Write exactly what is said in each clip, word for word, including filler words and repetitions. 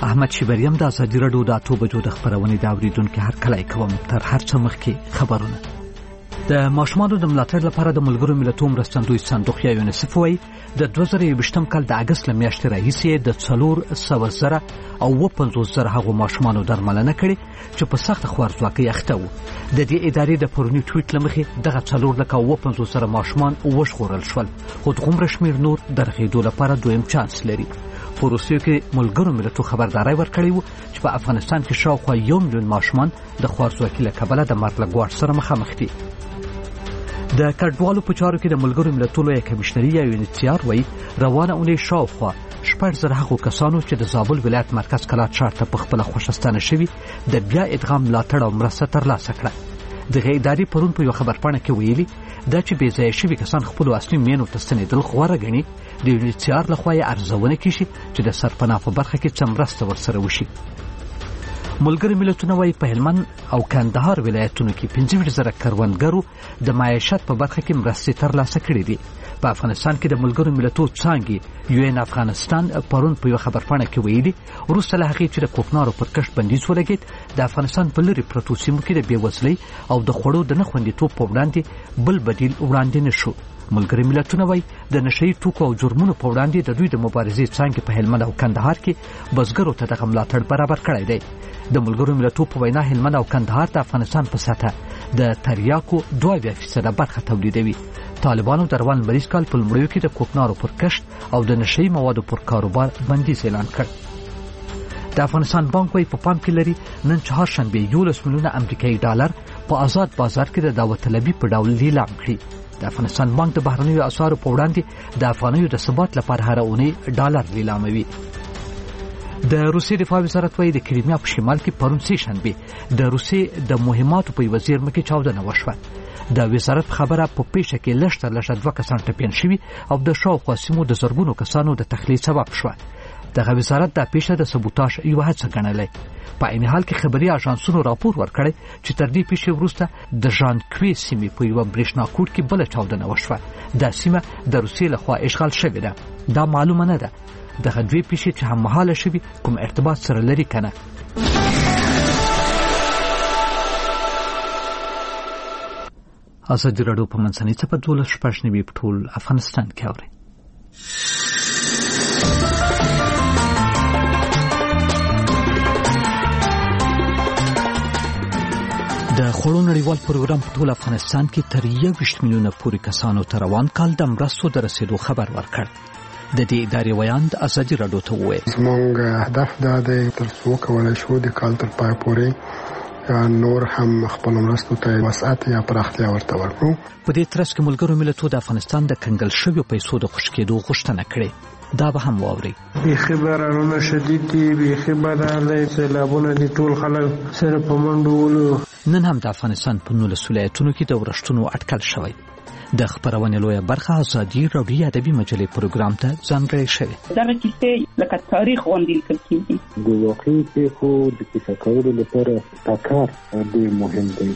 احمد شیبریم د ازادي راډیو د اته بجو د خبرونې د اوریدونکو هر کله کوم تر هر څه مخکې خبرونه. د ماشومانو د ملاتړ لپاره د ملګرو ملتونو مرستندوی صندوق یا یونیسف وایي د دوه زره یوویشتم کال د اګست له میاشتې راهیسې د څلور سوه زره او اوه پنځوس زره هغو ماشومانو درملنه کړې چې په سخته خوارځواکۍ اخته وو. د دې ادارې د پروني ټویټ له مخې دغه څلور لکه اوه پنځوس زره ماشومان وژغورل شول، خو دغومره شمېر نور د رغېدو لپاره دویم چانس لري. په روسیې کې ملګرو ملتونو خبرداری ورکړی و چې په افغانستان کې شاوخوا یو میلیون ماشومان د خوارځواکۍ له کبله د مرګ له ګواښ سره مخامخ دي. د کډوالو په چارو کې د ملګرو ملتونو یو کمیشنري یا یونیسیار وایي روانه اونۍ شاوخوا شپږ زره هغو کسانو چې د زابل ولایت مرکز کلات ښار ته په خپله خوشستانه شوي د بیا ادغام ملاتړ او مرسته ترلاسه کړه. دغه ادارې پرون په یوه خبرپاڼه کې ویلي دا چې بې ځایه شوي کسان خپلو اصلي مینو ته ستنېدل غوره ګڼي، د یونیسیار لخوا یې ارزونه کیږي چې د سرپناه په برخه کې څه مرسته ورسره وشي. ملګري ملتونه وایي په هلمند او کندهار ولایتونو کې پنځه ویشت زره کروندګرو د معیشت په برخه کې مرستې ترلاسه کړې دي. په افغانستان کې د ملګرو ملتونو څانګې یو ان افغانستان پرون په یوه خبرپاڼه کې ویلي وروسته له هغې چې د کوکنارو پر کښت بندیز ولګېد د افغانستان په لرې پرتو سیمو کې د بېوزلۍ او د خوړو د نه خوندیتوب په وړاندې بل بدیل وړاندې نه شو. ملګري ملتونه وایي د نشهیي توکو او جرمونو په وړاندې د دوی د مبارزې څانګې په هلمند او کندهار کې بزګرو ته دغه ملاتړ برابر کړی دی. د ملګرو ملتونو په وینا هلمند او کندهار د افغانستان په سطحه د تریاکو دوه اویا فیصده برخه تولیدوي. طالبانو د روان لمریز کال په لومړیو کې د کوکنارو پر کښت او د نشهیي موادو پر کاروبار بندیز اعلان کړ. د افغانستان بانک وايي په پام کې لري نن چهارشنبې یولس میلیونه امریکایي ډالر په آزاد بازار کې د دعوت طلبي په ډول لیلام کړي. د افغانستان بانک د بهرنیو اسعارو په وړاندې د افغانیو د ثبات لپاره هره اونۍ ډالر لیلاموي. د روسیې دفاع وزارت وايي د کریمیا په شمال کې پرون سه شنبه د روسیې د مهماتو په یوه زیرمه کې چاودنه وشوه. د وزارت خبره په پیښه کې لږ تر لږه دوه کسان ټپیان شوي او د شاوخوا سیمو د زرګونو کسانو د تخلیې سبب شوه. دغه وزارت دا پیښه د سبوتاژ یوه هڅه ګڼلې. په عین حال کې خبري اژانسونو راپور ورکړی چې تر دې پیښې وروسته د ژانکوي سیمې په یوه برېښنا کوټ کې بله چاودنه وشوه. دا سیمه د روسیې لخوا اشغال شوې ده. دا معلومه نه ده دغه دوې پیښې چې هممهاله شوي کوم ارتباط سره لري که نه. ازادي راډیو په منځنۍ څپه دولس شپږ نوي په ټول افغانستان کې اوري. د خوړو نړیوال پروګرام په ټول افغانستان کې تر یوویشت میلیونه پورې کسانو ته روان کال د مرستو د رسېدو خبر ورکړ. د دې ادارې ویاند ازادي راډیو ته وویل زموږ هدف دا دی تر څو کولی شو د کال تر پای پورې نور هم خپل مرستو ته وسعت یا پراختیا ورته ورکړو. په دې ترڅ کې ملګرو ملتونو د افغانستان د کنګل شویو پیسو د خوشي کېدو غوښتنه کړې. دا به هم واوري. بیخي بارانونه شدید دي، بیخي بارانه سیلابونه دي، ټول خلک سره په منډو ولو. نن هم د افغانستان په نولسو ولایتونو کې د ورښتونو اټکل شوی. د خبرونې لویه برخه ازادي راډیو ادبي مجلې پروګرام ته ځانګړې شوې. دغه کیسې لکه تاریخ غوندې لیکل کېږي. د واقعي پیښو د کیسه کولو لپاره دا کار ډېر مهم دی.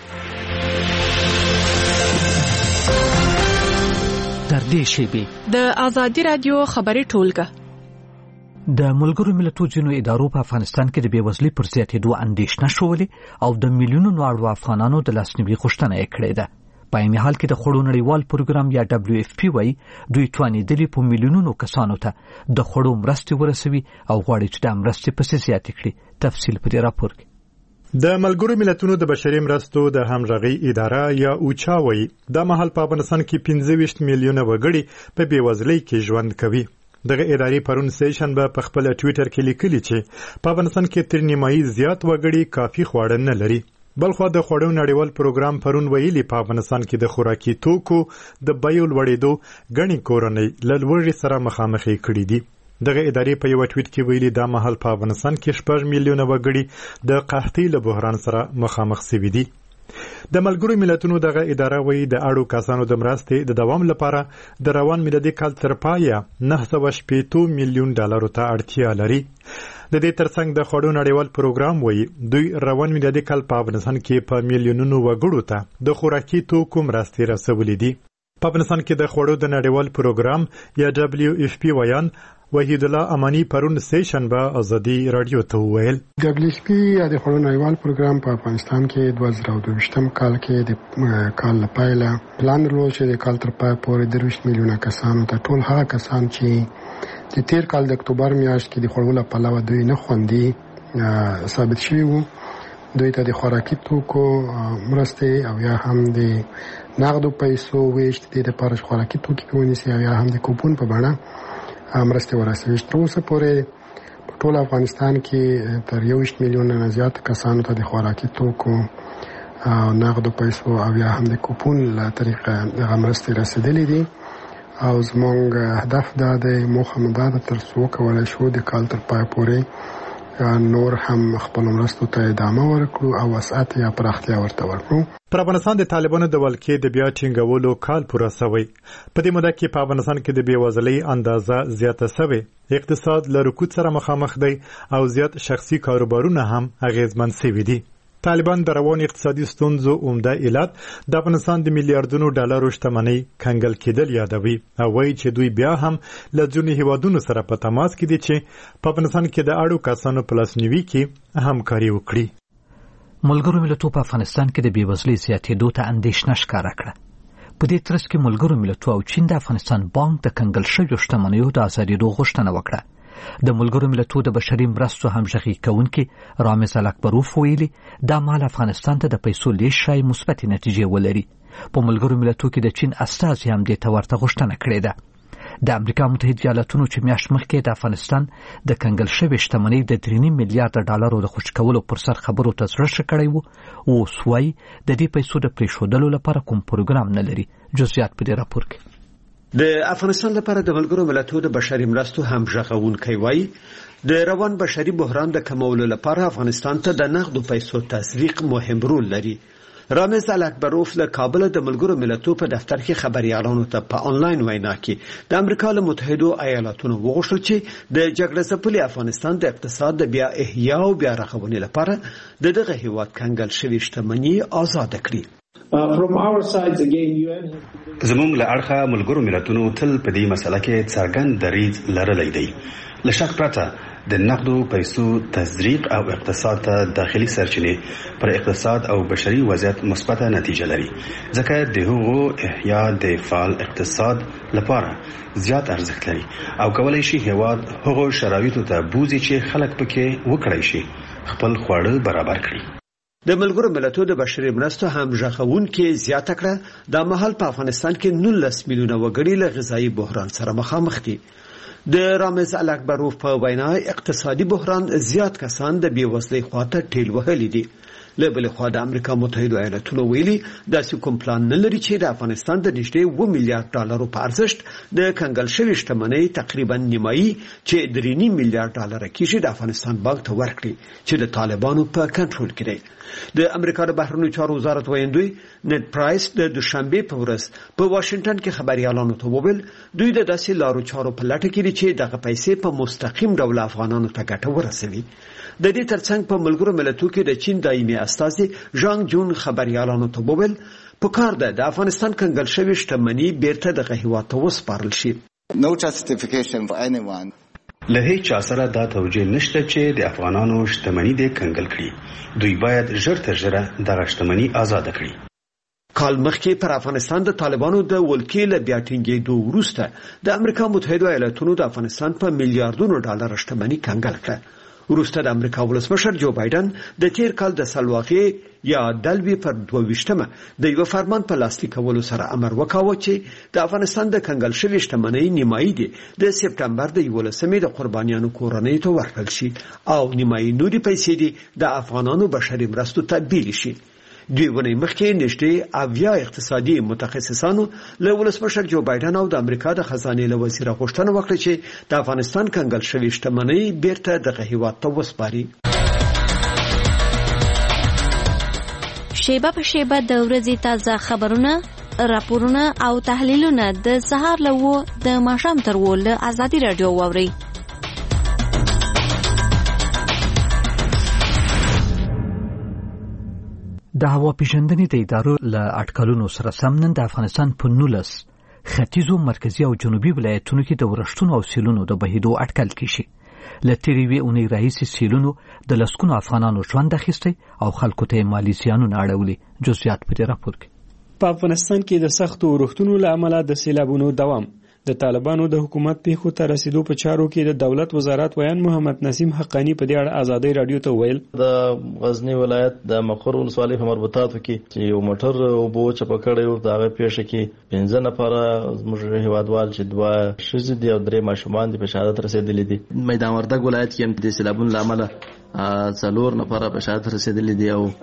تر دې شیبې د ازادي راډیو خبري ټولګه د ملګرو ملتونو ځینو ادارو په افغانستان کې د بېوزلۍ پر زیاتېدو اندېښنه شولې او د میلیونونو اړو افغانانو د لاسنیوي غوښتنه یې کړې ده. په عین حال کې د خوړو نړیوال پروګرام یا دبلیو اف پی وايي دوی توانېدلي په میلیونونو کسانو ته د خوړو مرستې ورسوي او غواړي چې دا مرستې پسې زیاتې کړي. تفصیل په دې راپور کې. د ملګرو ملتونو د بشري مرستو د همغږۍ اداره یا اوچا وايي دا مهال په افغانستان کې پنځه ویشت میلیونه وګړي په بېوزلۍ کې ژوند کوي. دغه ادارې پرون سه شنبه په خپل ټویټر کې لیکلي چې په افغانستان کې تر نیمایي زیات وګړي کافي خواړه نه لري. بلخو د خوړو نړیوال پروګرام پرون ویلي په افغانستان کې د خوراکي توکو د بیو لوړېدو غني کورنۍ له لوړې سره مخامخ کړي دي. دغه ادارې په یو ټویټ کې ویلي دا مهال په افغانستان کې شپږ میلیونه وګړي د قحطۍ له بحران سره مخامخ شوي دي. د ملګرو ملتونو دغه اداره وایي د اړو کسانو د مرستې د دوام لپاره د روان میلادي کال تر پایه نهه سوه شپېته میلیون ډالرو ته اړتیا لري. د دې ترڅنګ د خوړو نړیوال پروګرام وایي دوی روان میلادي کال په افغانستان کې په میلیونونو وګړو ته د خوراکي توکو مرستې رسولې دي. په افغانستان کې د خوړو د نړیوال پروګرام یا دبليو اف پی ویان وحید الله امانی پرون سه شنبه ازادي رادیو ته ویل دبليو اف پی یا د خوړو نړیوال پروګرام په افغانستان کې دوه زره دوه ویشتم کال کې د کال لپاره پلان درلود چې د کال تر پای پورې درویشت میلیونه کسانو ته ټول هغه کسان چې د تیر کال د اکتوبر میاشت کې د خوړو په علاوه دوی نه خوندي ثابت شوی وو دوی ته د خوراکي توکو مرسته او یا هم د نقدو پیسو ویشت د لپاره خوراکي توکي کوونیسي او یا هم د کوپون په بڼه مرسته ورسوي تر اوسه پورې په ټول افغانستان کې تر یویشت میلیونه نه زیات کسانو ته د خوراکي توکو او نقدو پیسو او یا هم د کوپون له طریقې هغه مرسته رسیدلې دي او زموږ هدف دا دی موخه مو دا ده تر څو کولی شو د کال تر پای پورې نور هم خپل مرستو ته ادامه ورکړو او وسعت یا پراختیا ورته ورکړو. پر افغانستان د طالبانو د ولکې د بیا ټینګولو کال پوره شوی. په دې موده کې په افغانستان کې د بیوزلۍ اندازه زیاته شوې. اقتصاد له رکود سره مخامخ دی او زیات شخصي کاروبارونه هم اغیزمن شوي دي. طالبان د روان اقتصادي ستونزو عمده علت د افغانستان د میلیارډونو ډالرو شتمنۍ کنګل کېدل یادوي او وایي چې دوی بیا هم له ځینو هیوادونو سره په تماس کې دي چې په افغانستان کې د اړو کسانو په لاسنیوي کې همکاري وکړي. ملګرو ملتونو په افغانستان کې د بیوزلۍ زیاتېدو ته اندېښنه ښکاره کړه. په دې ترڅ کې ملګرو ملتونو او چین د افغانستان بانک د کنګل شویو شتمنیو د ازادېدو غوښتنه وکړه. د ملګرو ملتونو د بشري مرستو همغږي کوونکي رامز الاکبروف ویلي دا مال افغانستان ته د پیسو لیږد شای مثبتې نتیجې ولري. په ملګرو ملتونو کې د چین استازي هم دې ته ورته غوښتنه کړې ده. د امریکا متحده ایالاتونو چې میاشت مخکې د افغانستان د کنګل شوې شتمنۍ د درې نیم میلیارډ ډالرو د خوشی کولو پر سر خبرو ته زړه ښه کړی وو اوس وایي د دې پیسو د پرېښودلو لپاره کوم پروګرام نه لري. جزئیات په دې راپور کې. د افغانستان لپاره د ملګرو ملتونو د بشري مرستو همغږونکي وایي د روان بشري بحران د کمولو لپاره افغانستان ته د نقدو پیسو تسویق مهم رول لري. رامز الاکبروف له کابل د ملګرو ملتونو په دفتر کې خبريالانو ته په انلاین وینا کې د امریکا له متحده ایالاتونو وغوښتل چې د جګړې ځپلي افغانستان د اقتصاد د بیا احیا او بیا رغونې لپاره د دغه هیواد کنګل شوی شتمنۍ آزاد کړي. زموږ له اړخه ملګرو ملتونو تل په دې مسله کې څرګند دریځ لرلی دی. له شک پرته د نقدو پیسو تزریق او اقتصاد ته داخلي سرچینې پر اقتصاد او بشري وضعیت مثبته نتیجه لري ځکه د هغو احیا د فعال اقتصاد لپاره زیات ارزښت لري او کولای شي هیواد هغو شرایطو ته بوزي چې خلک پکې وکړای شي خپل خواړه برابر کړي. د ملګرو ملتونو د بشري مرستو همغږونکي زیاته کړه د مهال په افغانستان کې نولس میلیونه وګړي له غذایی بحران سره مخامخ دي. د رامز الاکبروف په وینا اقتصادي بحران زیات کسان د بیوزلۍ خواته ټیل وهلي دي. له بل خوا د امریکا متحده ایالاتونو ویلي داسې کوم پلان نه لري چې د افغانستان د نږدې اووه میلیارډ ډالرو په ارزښت د کنګل شوی شتمنۍ تقریبا نیمایي چې درې نیم میلیارډ ډالر کېږي د افغانستان بانک ته ورکړي چې د طالبانو په کنټرول کې دی. د امریکا د بهرنیو چارو وزارت ویاندوی نت پرایس د دوشنبه په ورځ په واشنگټن کې خبريالانو ته وویل دوی د داسې لارو چارو په لټه کې دي چې دغه پیسې په مستقیم ډول افغانانو ته ګټه ورسوي. د دې ترڅنګ په ملګرو ملتونو کې د چین دایمي استازي ژانګ جون خبريالانو ته وویل په کار ده د افغانستان کنګل شوی شتمنۍ بیرته دغه هیواد ته وسپارل شي. No justification for anyone. له هیڅ چا سره دا توجیه نشته چې د افغانانو شتمنۍ دې کنګل کړي. دوی باید ژر تر ژره دغه شتمنۍ آزاد کړي. کال مخکې پر افغانستان د طالبانو د ولکې له بیا ټینګېدو وروسته د امریکا متحده ایالاتونو د افغانستان په میلیارډونو ډالر شتمنۍ کنګل کړه. وروسته د امریکا ولسمشر جو بایدن د تیر کال د سلواغې یا دلوي پر دوه ویشتمه د یو فرمان په لاسلیک کولو سره امر وکاوه چې د افغانستان د کنګل شوی شتمنۍ نیمایي دي د سپټمبر د یولسمې د قربانیانو کورنۍ ته ورکړل شي او نیمایي نوري پیسې دي د افغانانو بشري مرستو ته بیل شي. دوی ونې مخکې نشته اویا اقتصادي متخصصانو له ولسمشر جو بایدن او د امریکا د خزانې له وزیر غوښتنه وکړه چې د افغانستان کنګل شوی شتمنۍ بیرته دغه هیواد ته وسپاري. شیبه په شیبه د ورځې تازه خبرونه، راپورونه او تحلیلونه د سهار له و د ماښام تر و له ازادي رادیو واورئ. د هوا پیژندنې د ادارو له اټکلونو سره سم نن د افغانستان په نولس ختیځو مرکزی او جنوبي ولایتونو کې د ورښتونو او سیلونو د بهیدو اټکل کیږي. له تیرې وی اونۍ راهیسې سیلونو د لسګونو افغانانو ژوند اخیستی او خلکو ته مالی زیانونه اړولي. جزئیات په دې راپور کې. په افغانستان کې د سختو ورښتونو له امله د سیلابونو دوام، د طالبانو د حکومت پیښو ته رسیدو په چارو کې د دولت وزارت ویان محمد نسیم حقانی په دې اړه آزادۍ رادیو ته ویل د غزنی ولایت د مقر ولسوالۍ په مربوطاتو کې چې یو موټر اوبو چپه کړی و، د هغه پیښه کې پنځه نفره زموږ هیوادوال چې دوه ښځې دي او درې ماشومان دي په شهادت رسېدلي دي. میدان وردګ ولایت کې د سیلابونو له امله څلور نفره په شهادت رسېدلي دي او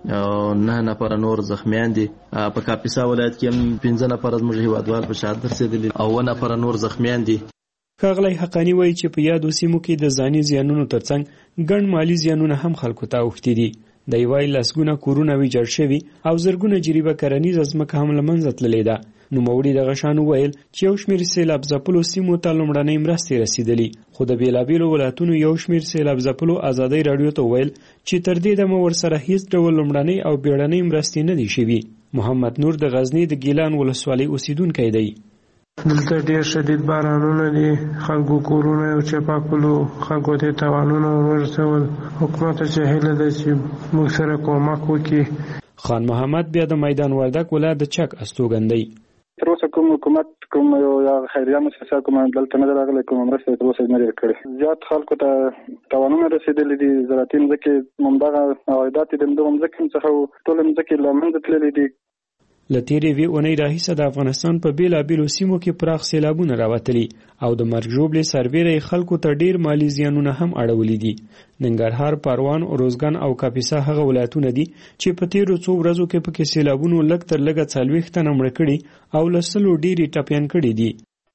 نه نفره نور زخمیان دي. په کاپیسا ولایت کې هم پنځه نفره زموږ هیوادوال په شهادت رسېدلي او اووه نفره نور زخمیان دي. ښاغلی حقانی وایي چې په یادو سیمو کې د ځاني زیانونو ترڅنګ ګڼ مالي زیانونه هم خلکو ته اوښتي دي. دی وایي لسګونه کورونه ویجاړ شوي او زرګونه جریبه کرنیزه ځمکه هم له منځه تللې ده. نوموړي دغه شان وویل چې یو شمېر سیلاب ځپلو سیمو ته لومړنۍ مرستې رسیدلي، خو د بېلابېلو ولایتونو یو شمېر سیلاب ځپلو آزادۍ راډیو ته وویل چې تر دې دمه ورسره هیڅ ډول لومړنۍ او بیړنۍ مرستې نه دي شوي. محمد نور د غزنی د ګیلان ولسوالۍ اوسیدونکی دی. دلته ډېر شدید بارانونه دي، خلکو کورونه یو چپا کړلو، خلکو ته تاوانونه ورسول. حکومت ته هیله ده چې موږ سره کومک وکړي. خان محمد بیا د میدان وردګ ولایت د چک استوګن دی. تر اوسه کوم حکومت کوم یو یا خیریه مؤسسه کوم دلته نه راغلی، کوم مرسته تر اوسه نه لري کړې. زیات خلکو ته تاوانونه رسېدلي دي. زراعتي مځکې همدغه عوایدات د همدغو مځکو څخه ټولې مځکې له منځه تللي دي. له تیرې وی اونۍ راهیسه د افغانستان په بېلابېلو سیمو کې پراخ سیلابونه راوتلي او د مرګ ژوبلې سربیره خلکو ته ډېر مالي زیانونه هم اړولي دي. ننګرهار، پروان، اروزګان او کاپیسا هغه ولایتونه دي چې په تیرو څو ورځو کې پکې سیلابونو لږ تر لږه څلوېښت تنه مړه کړي او له سلو ډېرې ټپیان کړي دي.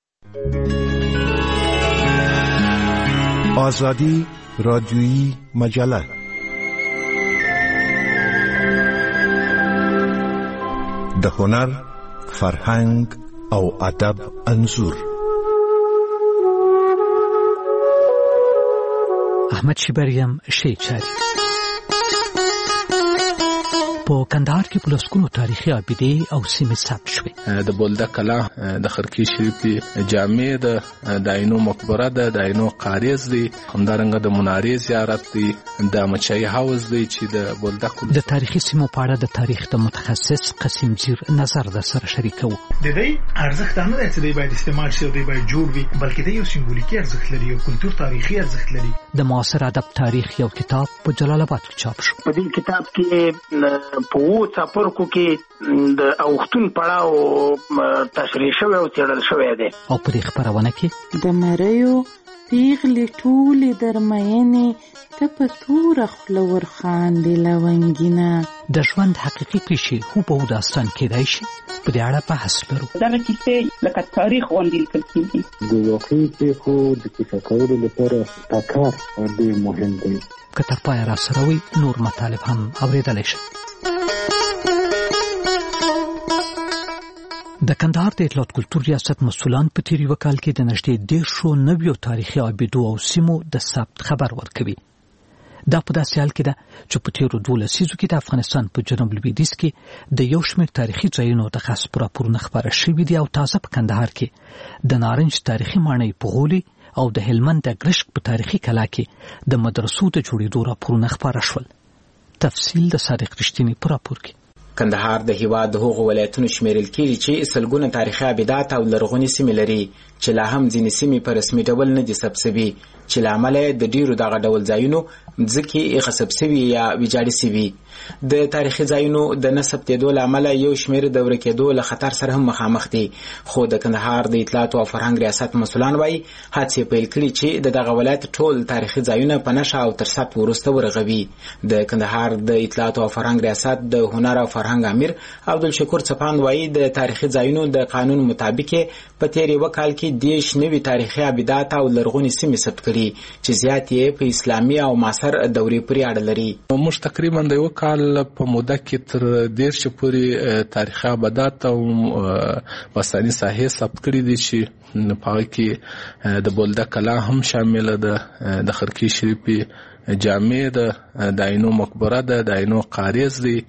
آزادی رادیویی مجله د هنر، فرهنګ او ادب انځور. احمد شیبریم شی چاری په کندهار کې په لسګونو تاریخي ابیدې او سیمې ثبت شوې. د بولدک کلا، د خرکی شریفي جامع ده، د عینو مقبره ده، د عینو قاریز دی، همدارنګه د منارې زیارت دی، د مچای حوض دی چې د بولدک. د تاریخي سیمو په اړه د تاریخ د متخصص قسیم زیر نظر در سره شریکو. د دې ارزښت هم نه چې باید استعمال شي او دی باید جوړ وي، بلکې د یو سمبولیکي ارزښت لري او کلتور تاریخي ارزښت لري. د معاصر ادب تاریخ یو کتاب په جلال آباد کې چاپ شو. په دې کتاب کې په وو څاپرکو کې د اوختون پړاو تشریح شوی او څېړل شوی دی. او په دې خپرونه کې د مریو پیغلې ټولې درمینې ته په توره خوله ورخاندې لونګینه. د ژوند حقیقي پیښې هوبهو داستان کېدای شي. په دې اړه بحث لرو. دغه کیسې لکه تاریخ غوندې لیکل کېږي. د واقعي پیښو د کیسه کولو لپاره تکرار ډېر مهم دی. که تر پایه راسره وي نور مطالب هم اورېدلی شي. د کندهار د اطلاعات کلتور ریاست مسؤلان په تیر یو کال کې د نږدې دېرشو نویو تاریخي ابیدو او سیمو د ثبت خبر ورکوي. دا په داسې حال کې ده چې په تیرو دوه لسیزو کې د افغانستان په جنوب لویدیځ کې د یو شمېر تاریخي ځایونو د غصب راپورونه خپاره شوي دي او تازه په کندهار کې د نارنج تاریخي ماڼۍ په غولي او د هلمند د ګرشک په تاریخي کلا کې د مدرسو د جوړېدو راپورونه خپاره شول. تفصیل د صادق رښتینی په راپور کې. کندهار د هیواد د هغو ولایتونو شمیرل کېږي چې سلګونه تاریخي ابدات او لرغونې سیمې لري چې لا هم ځینې سیمې په رسمي ډول نه دي ثبت شوي چې له امله د ډیرو دغه ډول ځایونو ځکه غصب شوي یا ویجاړې شوي. د تاریخي ځایونو د نه ثبتېدو له امله یو شمېر د ورکېدو له خطر سره هم مخامخ دي، خو د کندهار د اطلاعات او فرهنګ ریاست مسؤلان وایي هڅې پیل کړي چې د دغه ولایت ټول تاریخي ځایونه په نښه او تر ثبت وروسته ورغوي. د کندهار د اطلاعات او فرهنګ ریاست د هنر او فرهنګ امیر عبدالشکور څپاند وایي د تاریخي ځایونو د قانون مطابق په تیر یو کال کې دیش نوي تاریخي ابدات او لرغونې سیمې ثبت کړي چې زیات یې په اسلامي او معاصر دورې پورې اړه لري. موږ تقریبا د یو کال په موده کې تر دیرش پورې تاریخي ابدات او وسطني ساحې ثبت کړي دي چې په هغه کې د بولدک کلا هم شامل ده، د خرکی شریفي جامع ده، د عینو مقبره ده، د عینو قاریز دی،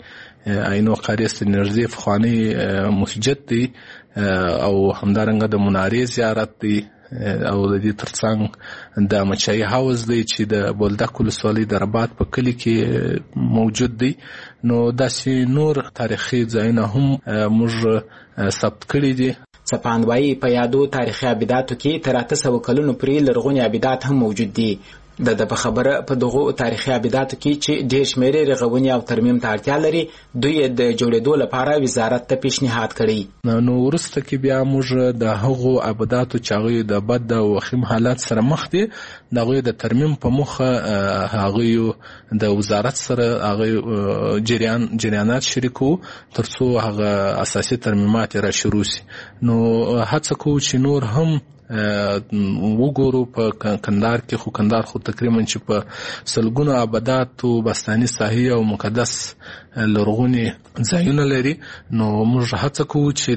عینو قاریست نرزی فخوانی مسجد دی او همدارنګه د منارې زیارت دی او د دې ترڅنګ د مچای هاوس دی چې د بولدک ولسوالۍ د رباط په کلي کې موجود دی. نو داسې نور تاریخي ځایونه هم موږ ثبت کړي دي. څپاندوایي په یادو تاریخي ابداتو کې تر اته سوه کلونو پورې لرغوني ابدات هم موجود دي. د د په خبره په دغو تاریخي ابداتو کې چې ډېر شمېر رغونې او ترمیم ته اړتیا لري دوی د جوړېدو لپاره وزارت ته پیشنهاد کړی. نو وروسته کې بیا موږ د هغو ابداتو چې هغوی د بد او وخیم حالات سره مخ دي د هغوی د ترمیم په موخه هغوی د وزارت سره هغوی جریان جریانات شریکو تر څو هغه اساسي ترمیمات را شروع سي. نو هڅه کوو چې نور هم وګورو په کندهار کې. خو کندهار خو تقریبا چې په سلګونو آباداتو بستاني ساحې او مقدس لرغوني ځایونه لري. نو موږ هڅه کوو چې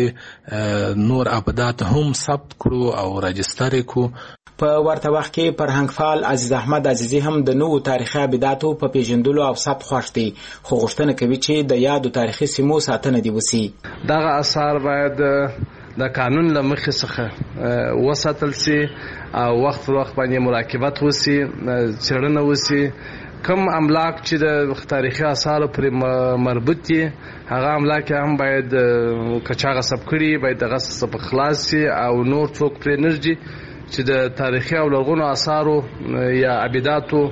دغسې نور آبادات هم ثبت کړو او راجستر کړو. په ورته وخت کې فرهنګفال عزیز احمد عزیزي هم د نوو تاریخي ابداتو په پیژندلو او ثبت خوښ دی، خو غوښتنه کوي چې د یادو تاریخي سیمو ساتنه دې وسي. دغه اثار باید د قانون له مخې څخه وساتل سي او وخت پر وخت باندې مراقبت وسي، څېړنه وسي. کم املاک چې د تاریخي اثارو پرې مربوط دي هغه املاک هم باید کچا غصب کړي، باید د غصب خلاص سي او نور څوک پرې نرجي چې د تاریخي او لرغونو اثارو یا ابداتو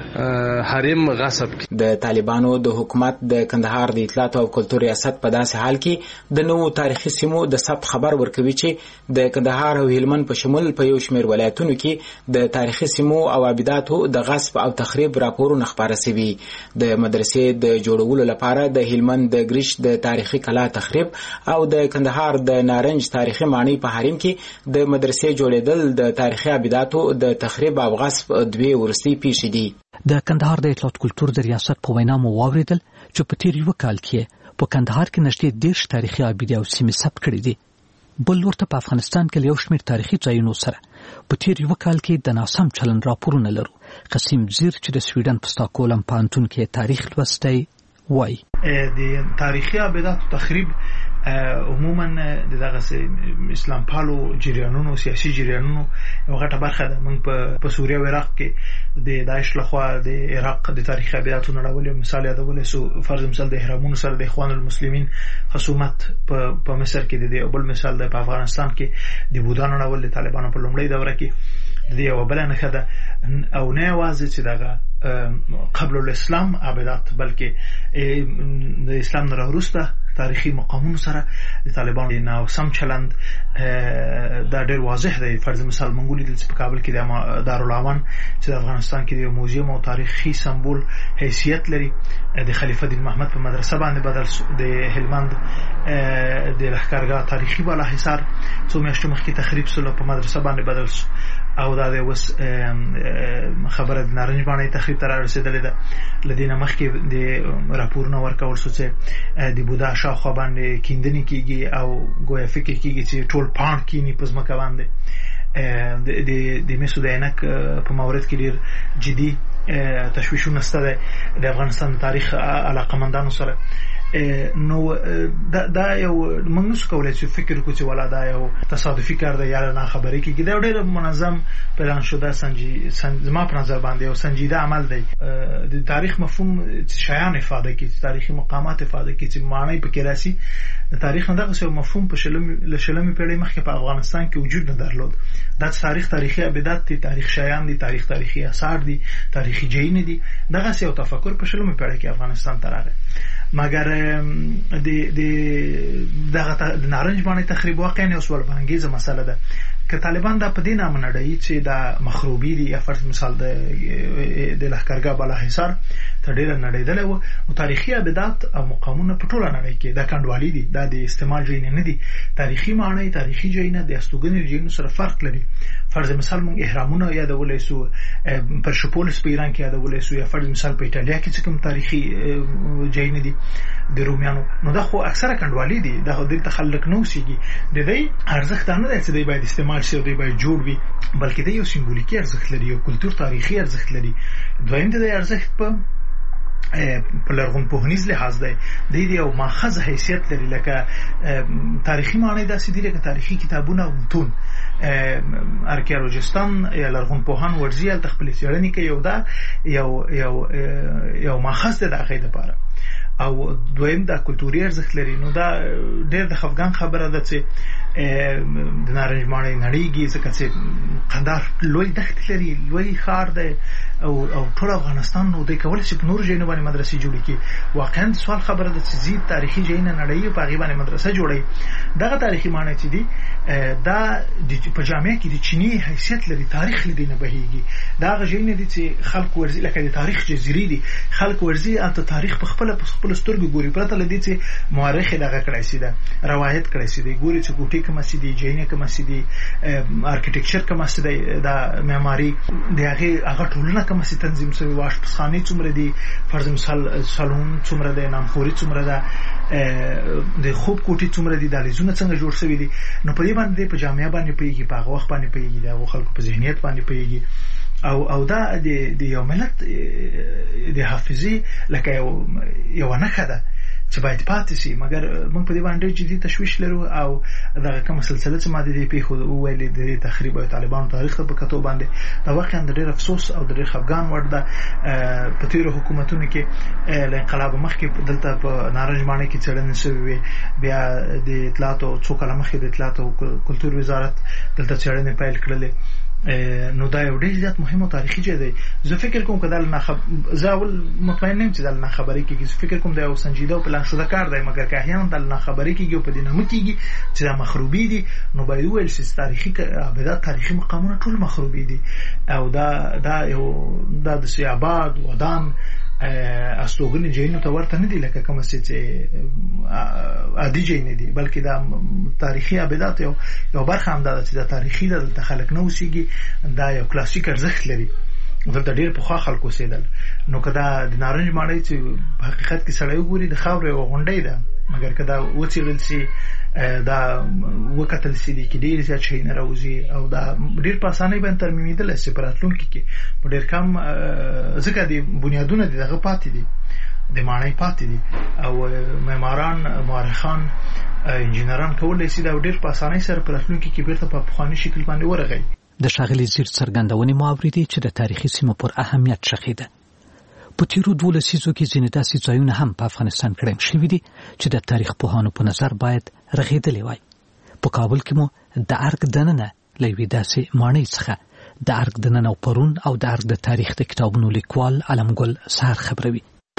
حریم غصب کی. د طالبانو د حکومت د کندهار د اطلاعات او کلتور ریاست په داسې حال کې د نوو تاریخي سیمو د ثبت خبر ورکوي چې د کندهار او هلمند په شمول په یو شمېر ولایتونو کې د تاریخي سیمو او ابداتو د غصب او تخریب راپورونه خپاره شوي. د مدرسې د جوړولو لپاره د هلمند د ګریش د تاریخي کلا تخریب او د کندهار د نارنج تاریخي ماڼۍ په حریم کې د مدرسې جوړېدل د تاریخي ابداتو د تخریب او غصب دوی ورستي پیښې دي. د کندهار د اطلاعات کلتور د ریاست په وینا مو واوریدل چې په تیر یو کال کې په کندهار کې نږدې دېرش تاریخي ابدې او سیمې ثبت کړي دي. بل ورته په افغانستان کې یو شمېر تاریخي ځایونو سره په تیر یو کال کې د ناسم چلند راپورونه لرو. قسیم زیر چې د سویډن په ستاکهولم پوهنتون کې تاریخ لوستی وایي د تاریخي ابداتو تخریب عموما د دغه اسلام پالو جریانونو سیاسي جریانونو یو غټه برخه ده. موږ په سوریه او عراق کې د داعش لخوا د عراق د تاریخي ابداتو نړولو مثال یادولای سو. فرض مثال د اهرامونو سره د اخوان المسلمین خصومت په مصر کې د بل مثال د افغانستان کې د بودانو نړول د طالبانو په لومړۍ دوره کې د یو بل نه خده او نه یوازې چې دغه قبل الاسلام ابدات بلکې د اسلام نه وروسته تاریخي مقامونو سره د طالبانو نه سم چلند دا ډېر واضح دی. فرض مثال مونږ لیدل چې په کابل کې د دارالعوان چې د افغانستان کې د موزیم او تاریخي سمبول حیثیت لري د خلیفه دین محمد په مدرسه باندې بدل. د هلمند د لښکرګاه تاریخي بالا حصار څو میاشتې مخکې تخریب سول په مدرسه باندې بدل سو او دا د وس خبره د نارنج باندې تخریب تر رسیدلې ده. لدینه مخکې د راپورونه ورکول سو چې د بودا شاخوا باندې کیندنې کیږي او ګویا فکر کیږي چې ټول پاند کینی په ځمکه باندې د د د مسعود عینک په مورد کې ډیر جدي تشویشونه ستده د افغانستان تاریخ علاقمندانو سره. نو دا دا یو موږ نو کولای چې فکر وکړو چې ولا دا یو تصادفي کار دی یا نه خبرې کې دا ډېر منظم پلان شده سنجي زما په نظر باندې او سنجیده عمل دی. د تاریخ مفهوم شایان افاده کې تاریخي مقامات افاده کې چې معنی په کې راسي تاریخ نه دغه مفهوم په شلمي شلمي پیړۍ مخکې په افغانستان کې وجود نه درلود. دا تاریخ تاریخي ابدات دي، تاریخ شایان دي، تاریخ تاریخي آثار دي، تاریخي ځایونه دي. دغه یو تفکر په شلمي پیړۍ کې افغانستان ته راغی. مګر د د دغه د نارنج باندې تخریب واقعا یو سوال بانګیزه مسله ده که طالبان دا په دې نامه نړۍ چې دا مخروبي دي یا فرض مثال د د لښکرګاه بالا حصار ته ډېر نړیدل او تاریخي ابدات او مقامونه په ټوله نړۍ کې دا کډوالي دي، دا د استعمال ځای نه دي. تاریخي معنی تاریخي ځای نه د استوګنې ځای سره فرق لري. فرض مثال مونږ اهرامونه یادولای سو، پرشپولس په ایران کې یادولای سو، یا فرض مثال په ایټالیا کې چې کوم تاریخي ځای نه دي د رومیانو، نو دا خو اکثره کډوالي دي، دا خو دلته خلک نو سیږي. د دې ارزښت نه دی چې دی باید استعمال شي او دی باید جوړ وي، بلکې د یو سمبولیکي ارزښت لري او کلتور تاریخي ارزښت لري. دویم د ارزښت په په لرغون پوهنیز لحاظ دی د دې یو ماخذ حیثیت لري لکه تاریخي معنی داسې دی لکه تاریخي کتابونه او متون ارکیالوجستان یا لرغون پوهان ورزي ال تخپل څېړنې کوي یو دا یو یو یو ماخذ دی د هغې لپاره او دویم دا کلتوري ارزښت لري. نو دا ډېر د خفګان خبره ده چې د نارنج ماڼۍ نړیږي ځکه چې قندهار لوی دښتې لري، لوی ښار دی او او ټول افغانستان نو دوی کولی شي په نورو ځایونو باندې مدرسې جوړې کړي. واقعا سوال خبره ده چې ځي تاریخي ځایونه نړوي په هغې باندې مدرسه جوړوي. دغه تاریخي ماڼۍ چې دي دا په جامعه کې د چیني حیثیت لري، تاریخ له دې نه بهیږي. دا هغه ځایونه دي چې خلک ورځي لکه د تاریخ جزیرې دي، خلک ورځي هلته تاریخ په خپله په خپلو سترګو ګوري پرته له دې چې مورخ یې دغه کړی سي ده روایت کړی سي دی، ګوري چې کوټې کومه سي دي، ځایونه کومه سي دي، ارکیټیکچر کومه سي دی، دا معماري د هغې هغه ټولنه کومه سي تنظیم شوي، واشپزخانې څومره دي، فرض مثال سالون څومره دی، نامخوري څومره ده، د خوب کوټې څومره دي، دهلیزونه څنګه جوړ شوي دي. نو په دې باندې په جامعه باندې پوهېږي، په هغه وخت باندې پوهېږي، د هغو خلکو په ذهنیت باندې پوهېږي او او دا د یو ملت د حافظې لکه یو یوه نښه ده چې باید پاتې شي. مګر موږ په دې باندې ډېر جدي تشویش لرو او دغه کومه سلسله چې ما د دې پېښو وویلې د دې تخریب او طالبانو تاریخ ته په کتو باندې دا واقعا د ډېر افسوس او د ډېر خفګان وړ ده. په تېرو حکومتونو کې له انقلاب مخکې دلته په نارنج ماڼۍ کې څېړنې شوې وې، بیا د اطلاعاتو څو کاله مخکې د اطلاعاتو او کلتور وزارت دلته څېړنې پیل کړلې. نو دا یو ډېر زیات مهم او تاریخي ځای دی. زه فکر کوم که دا له ناخب زه اول مطمئن نه یم چې دا له ناخبرۍ کېږي، زه فکر کوم دا یو سنجیده او پلان شده کار دی، مګر که احیانا دا له ناخبرۍ کېږي او په دې نامه کېږي چې دا مخروبي دي، نو باید وویل شي چې تاریخي ابدات تاریخي مقامونه ټول مخروبي دي او دا دا یو دا د سیاباد ودان استوګنې ځایونو ته ورته نه دي لکه کومه چې عادي ځای نه دي، بلکې دا تاریخي ابدات یو یو برخه همدا ده چې دا تاریخي ده، دلته خلک نه اوسېږي، دا یو کلاسیک ارزښت لري، دلته ډېر پخوا خلک اوسېدل. نو که دا د نارنج ماڼۍ چې په حقیقت کې سړی وګوري د خاورو یوه غونډۍ ده، مګر که دا وڅېړل سي، دا وکتل سي دي کې ډېر زیات شیونه راوځي او دا ډېر په اسانۍ باندې ترمیمېدلی سي په راتلونکي کې په ډېر کم، ځکه د بنیادونه د دغه پاتې دي، د ماڼۍ پاتې دي او معماران مورخان انجینران کولی سي دا ډېر په اسانۍ سره په راتلونکي کې بېرته په پخواني شکل باندې ورغی. د ښاغلي زیر څرګندونې مو اورېدې چې د تاریخي سیمو پر اهمیت شخیده. په تیرو دوه لسیزو کې ځینې داسې ځایونه هم په افغانستان کې ړنګ شوي دي چې د تاریخ پوهانو په نظر باید رغېدلي وای. په کابل کې مو د ارګ دننه له یوې داسې ماڼۍ څخه د ارګ دننه او پرون او د ارګ د تاریخ د کتابونو لیکوال علمګل سهار خبروي.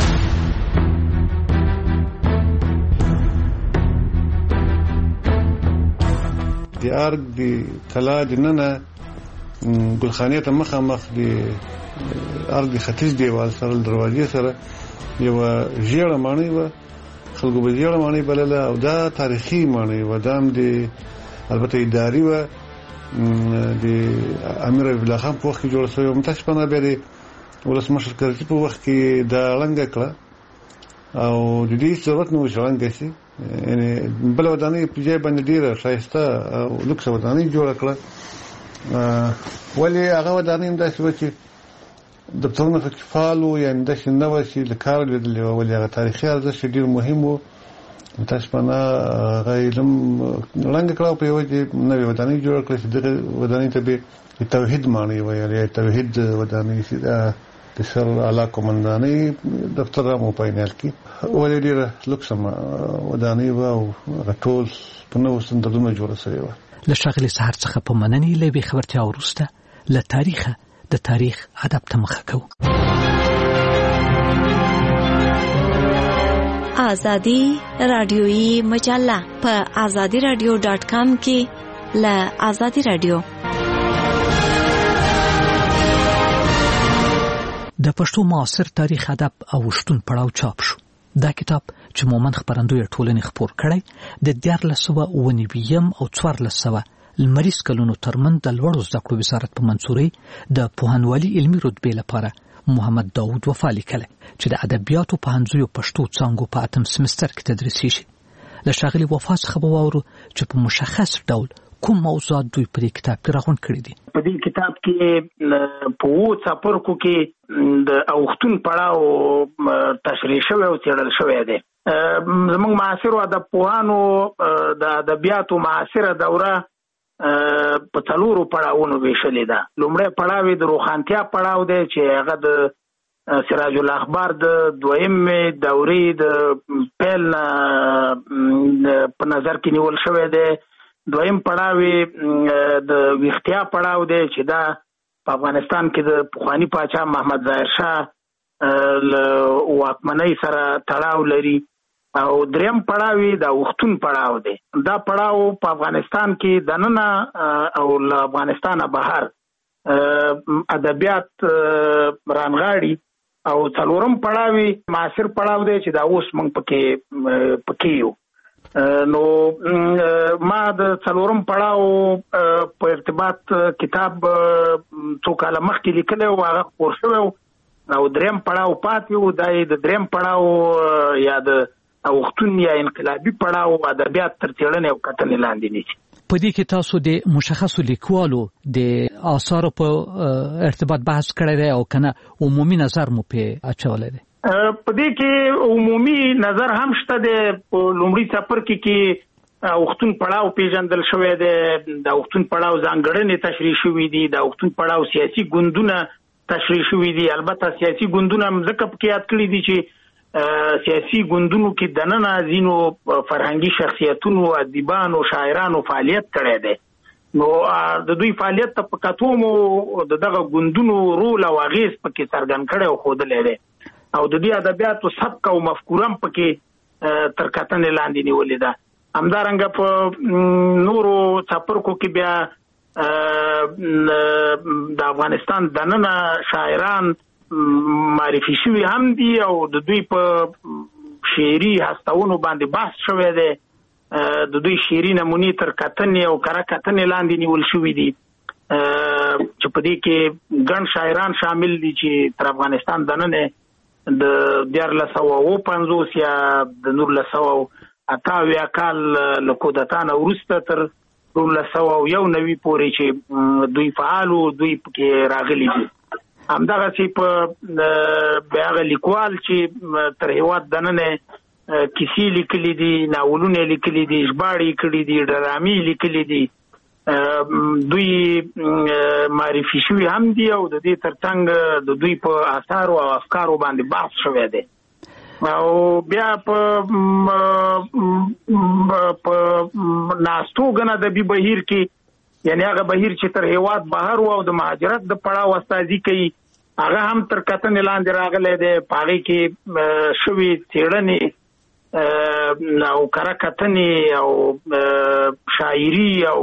د ارګ د کلا دننه ګلخانې ته مخامخ د ارګ ختیځ دیوال سره دروازې سره یو ژیړه ماڼۍ وه، خلکو به ژیړه ماڼۍ بلله او دا تاریخي ماڼۍ وه. دا هم د البته اداري وه، د امیر حبیب الله خان په وخت کې جوړه شوې وه. متاسفانه بیا د ولسمشر کرزي په وخت کې دا ړنګه کړه او د دې ضرورت نه و چې ړنګه شي، یعنې بله ودانۍ په ځای باندې ډېره ښایسته او لوکسه ودانۍ جوړه کړه. ولې هغه ودانۍ هم داسې وه چې دفترونه پکې فعال وو، یعنې داسې نه وه چې له کاره لوېدلې وه، ولې هغه تاریخي ارزښت ډېر مهم و. متاسفانه هغه علم ړنګه کړه او په یوه کې نوې ودانۍ جوړه کړه چې دغه ودانۍ ته به د توحید ماڼۍ ویل، یا توحید ودانۍ چې د سر اعلی قمندانۍ دفتر هم و په عین حال کې، ولې ډېره لوکسه ودانۍ وه او هغه ټول په نوو سټنډردونو جوړه شوې وه. له ښاغلي سهار څخه په مننې له یوې خبرتیا وروسته له تاریخه د تاریخ ادب ته مخه کوو. آزادی رادیویی مجله په آزادی رادیو ډاټ کام کې له آزادی رادیو د پښتو معاصر تاریخ ادب او شتون پړاو چاپ شو. دا کتاب چې مومند خبرندوی ټولنې خپور کړی د دیارلس سوه اوه نوي او څوارلس سوه لمریز کلونو ترمنځ د لوړو زده کړو وزارت په منصورۍ د پوهنوالي علمي رتبې لپاره محمد داود وفا لیکلی چې د ادبیاتو پوهنځیو پښتو څانګو په اتم سمستر کې تدریسیږي. له ښاغلي وفا څخه به واورو چې په مشخص ډول کوم موضوعات دوی په دې کتاب کې راغونډ کړي دي؟ په دې کتاب کې په وو څپرکو کې د اوختون پړاو تشریح شوی او څېړل شوی دی. زموږ معاصرو ادبپوهانو د ادبیاتو معاصره دوره په څلورو پړاوونو ویشلې ده. لومړی پړاو یې د روښانتیا پړاو دی چې هغه د سراج الاخبار د دویمې دورې د پیل په نظر کې نیول شوی دی. دویم پړاو یې د ویښتیا پړاو دی چې دا په افغانستان کې د پخواني پاچا محمد ظاهر شاه له واکمنۍ سره تړاو لري. او دریم پړاو یې د اوختون پړاو دی. دا پړاو په افغانستان کې دننه او له افغانستانه بهر ادبیات رانغاړي. او څلورم پړاو یې معاصر پړاو دی چې دا اوس موږ پکې پکې یو. نو ما د څلورم پړاو په ارتباط کتاب څو کاله مخکې لیکلی و، هغه خپور شوی و. او دریم پړاو پاتې و، دا یې د دریم پړاو یا د اوختون یا انقلابي پړاو ادبیات تر څېړنې او کتنې لاندې نیسي. په دې کې تاسو د مشخصو لیکوالو د آثارو په ارتباط بحث کړی دی او کنه عمومي نظر مو پې اچولی دی؟ په دې کې عمومي نظر هم شته دی. په لومړي څپرکي کې اوختون پړاو پیژندل شوی دی. د اوختون پړاو ځانګړنې تشریح شوي دي. د اوختون پړاو سیاسي ګوندونه تشریح شوي دي. البته سیاسي ګوندونه هم ځکه پکې یاد کړي دي چې سیاسي ګوندونو کې دننه ځینو فرهنګي شخصیتونو، ادیبانو، شاعرانو فعالیت کړی دی. نو د دوی فعالیت ته په کتو مو د دغه ګوندونو رول او اغېز پکې څرګند کړی او ښودلی دی. او د دې ادبیاتو سبک او مفکوره هم پکې تر کتنې لاندې نیولې ده. همدارنګه په نورو څپرکو کې بیا د افغانستان دننه شاعران معرفي شوي هم دي او د دوی په شعري هستونو باندې بحث شوی دی. د دوی شعري نمونې تر کتنې او کره کتنې لاندې نیول شوي دي چې په دې کې ګڼ شاعران شامل دي چې تر افغانستان دننه د دیارلس سوه اووه پنځوس یا د نولس سوه اته اویا کال له کودتا نه وروسته تر نولس سوه یو نوي پورې چې دوی فعال وو، دوی پکې راغلي دي. همدغسې په هغه لیکوال چې تر هېواد دننه کیسې لیکلي دي، ناولونه لیکلي دي، ژباړې کړي دي، ډرامې لیکلي دي، دوی معرفي شوي هم دي او د دې ترڅنګ د دوی په اثارو او افکارو باندې بحث شوی دی. او بیا په ناستو ګڼ ادبي بهیر کې، یعنی هغه بهیر چې تر هېواد بهر و او د مهاجرت د پړاو استازي کوي، هغه هم تر کتنې لاندې راغلی دی. په هغې کې شوي څېړنې او کره کتنې او شاعري او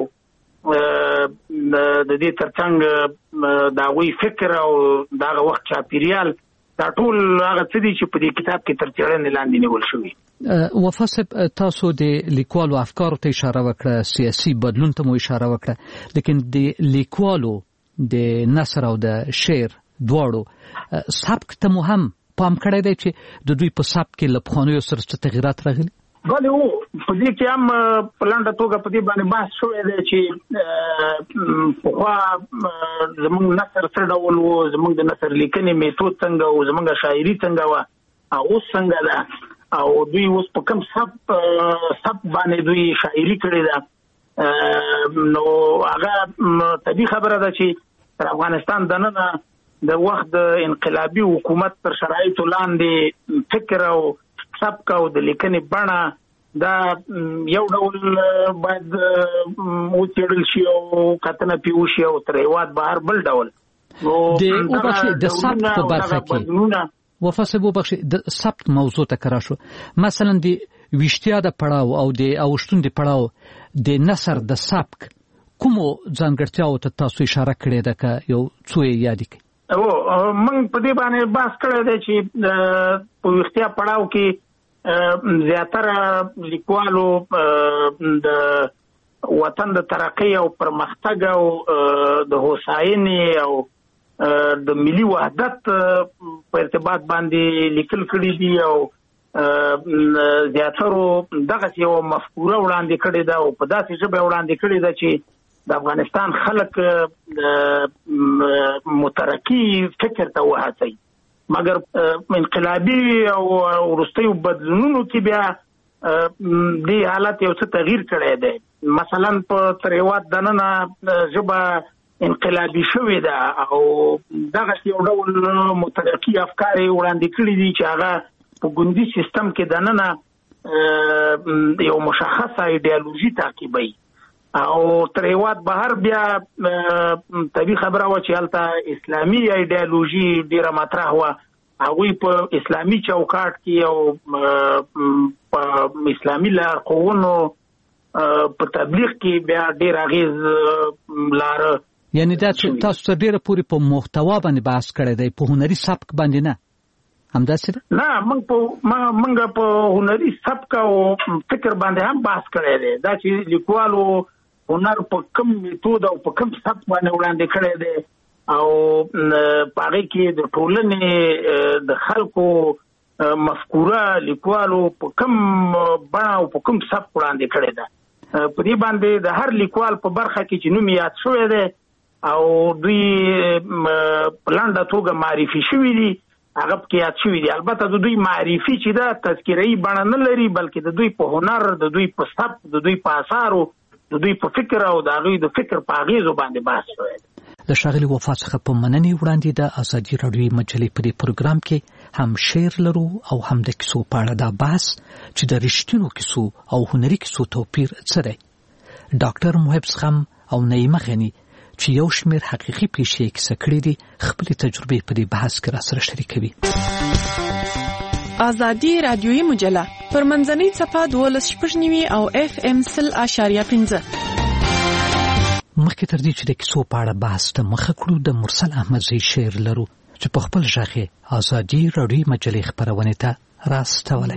د دې ترڅنګ د هغوی فکر او د هغه وخت چاپېریال، دا ټول هغه څه دي چې په دې کتاب کې تر څېړنې لاندې نیول شوي. وفا صاحب، تاسو د لیکوالو افکارو ته اشاره وکړه، سیاسي بدلون ته مو اشاره وکړه، لیکن د لیکوالو د نثر او د شعر دواړو سبک ته مو هم پام کړی دی چې د دوی په سبک کې له پخوانیو سره څه تغیرات راغلي؟ بلې هو، په دې کې هم په لنډه توګه په دې باندې بحث شوی دی چې پخوا زموږ نثر څه ډول و، زموږ د نثر لیکنې میتود څنګه و، زموږ شاعري څنګه وه، اوس څنګه ده، او دوی اوس په کوم سب سب باندې دوی شاعري کړې ده. نو هغه طبیعي خبره ده چې تر افغانستان دننه د وخت د انقلابي حکومت تر شرایطو لاندې فکر او سبک او د لیکنې بڼه دا یو ډول باید وڅېړل شي او کتنه پرې وشي او تر هېواد بهر بل ډول. د سبک په برخه کې وفا صاحب وبخښئ، د سبک موضوع ته کرا شو، مثلا د ویشتیا د پړاو او د اوښتون د پړاو د نثر د سبک کومو ځانګړتیاوو ته تاسو اشاره کړې ده که یو څو یې یادې کړئ؟ او موږ په دې باندې بحث کړی دی چې په ویښتیا پړاو کې زیاتره لیکوالو د وطن د ترقۍ او پرمختګ او د هوساینې او د ملي وحدت په ارتباط باندې لیکل کړي دي او زیاترو دغه یو مفکوره وړاندې کړې ده او په داسې ژبه وړاندې کړې ده چې د افغانستان خلک مترقي فکر ته وهڅوي، مګر انقلابي او وروستیو بدلونونو کې بیا دې حالت یو څه تغییر کړی دی. مثلا په تریوات دننه ژبه انقلابي شوې ده او دغه یو ډول مترقي افکار وړاندې کړي دي چې هغه په ګوندي سیستم کې دننه یو مشخصه ایډیالوژي تعقیبوي او تریوات بهر بیا طبیعي خبره و چې هلته اسلامي ایډیالوژي ډیره مطرح وه، هغوی په اسلامي چوکاټ کې او په اسلامي لارښوونو په تبلیغ کې بیا ډیر اغیز لاره. یعنی دا چې تاسو تر ډیره پورې په محتوا باندې بحث کړی دی، په هنري سبک باندې نه، همداسې ده؟ نه، موږ په موږ په هنري سبک او فکر باندې هم بحث کړی دی، دا چې لیکوالو هنر په کوم میتود او په کوم سبک باندې وړاندې کړی دی او په هغې کې د ټولنې د خلکو مفکوره لیکوالو په کوم بڼه او په کوم سبک وړاندې کړې ده. په دې باندې د هر لیکوال په برخه کې چې نوم یاد شوی دی او دوی په لنډه توګه معرفي شوي دي هغه پکې یاد شوي دي. البته د دوی معرفي چې ده تذکیره‌ایي بڼه نه لري، بلکې د دوی په هنر، د دوی په سبک، د دوی په اثارو، د دوی په فکر او د هغوی د فکر په اغېزو باندې بحث شوی دی. د ښاغلي وفا څخه په مننې وړاندې د ازادي راډیوي مجلې په دې پروګرام کې هم شعر لرو او هم د کیسو په اړه دا بحث چې د رښتینو کیسو او هنري کیسو توپیر څه دی. ډاکټر محب زغم او نعیمه غني چې یو شمېر حقیقي پیښې کیسه کړې دي خپلې تجربې په دې بحث کې راسره شریکوي. ازادي راډیوي مجله پر منځنۍ صفحه دولس شپږ نوي او اف ام سل اشاریه پنځه. مخکې تر دې چې د کیسو په اړه بحث ته مخه کړو، د مرسل احمدزی شعر لرو چې په خپل غږ یې ازادي راډیوي مجلې خپرونې ته راستولی.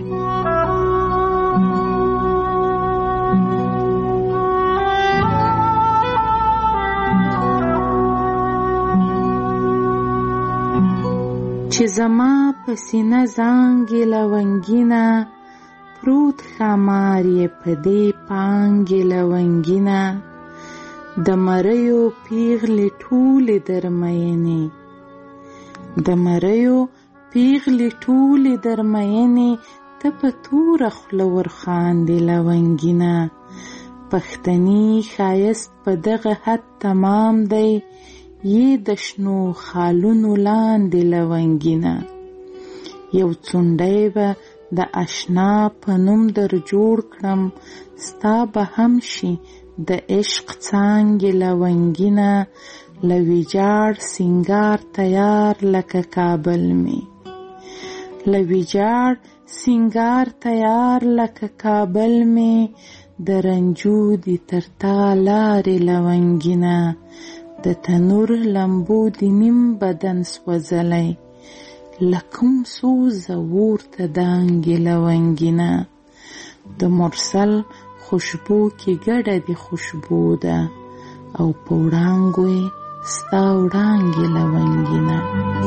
چې زما په سینه زانګې لونګینه پروت ښامار یې په دې پانګې لونګینه د مریو پیغلې ټولې درمینې د مریو پیغلې ټولې درمینې ته په توره خوله ورخاندې لونګینه پښتني ښایست په دغه حد تمام دی یې د شنو خالونو لاندې لونګینه یو څونډی به د اشنا په نوم در جوړ کړم ستا به هم شي د عشق څانګې لونګینه له ویجاړ سینګار تیار لکه کابل مې له ویجاړ سینګار تیار لکه کابل مې د رنجو دي تر تا لارې لونګینه د تنور لمبو دي نیم بدن سوځلی لکم سوزه ورته دانګې لونګینه د مرسل خوشبو کې ګډه دي خوشبو ده او په وړانګو یې ستا وړانګې لونګینه.